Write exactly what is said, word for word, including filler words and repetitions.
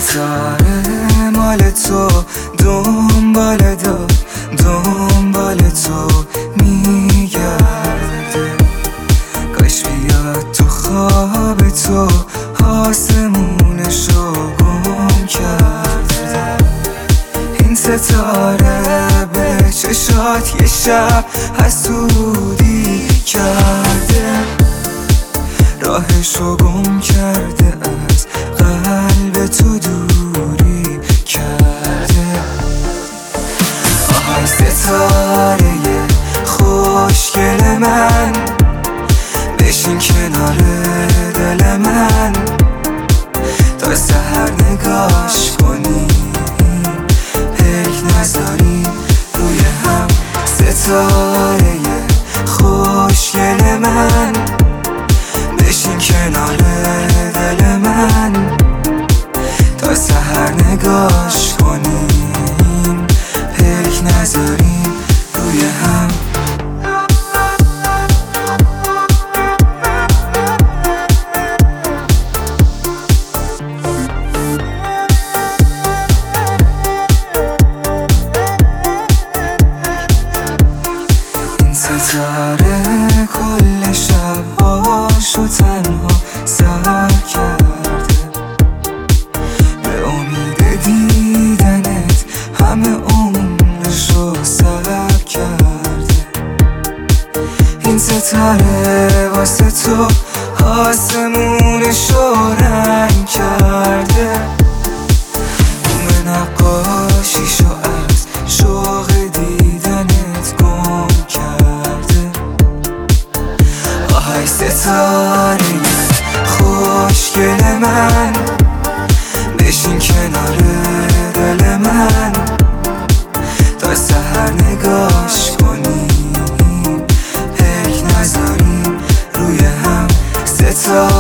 ستاره مال تو دنبال داد دنبال تو میگرده، کاش بیاد تو خواب تو آسمونشو گم کرده. این ستاره به چشات یه شب حسودی کرده، راهشو گم کرده، از قلب تو دوری کرده. آهای ستاره خوشگل من، بشین کنار دل من تا سحر نگاش کنیم، پیک نذاریم روی هم. ستاره خوشگل من، بشین کنار دل من تا سحر نگاش کنیم، پیک نذاریم روی هم. این ستاره کل شبهاشو تنها سر کرده، به امید دیدنت همه عمرشو سر کرده. این ستاره واسه تو آسمونشو رنگ کرده، بوم نقاشیشو از شوق دیدنت گم کرده. آهای ستاره خوشگل من، بشین کنار دل من تا سحر نگاش کنیم، پیک نذاریم روی هم. ستاره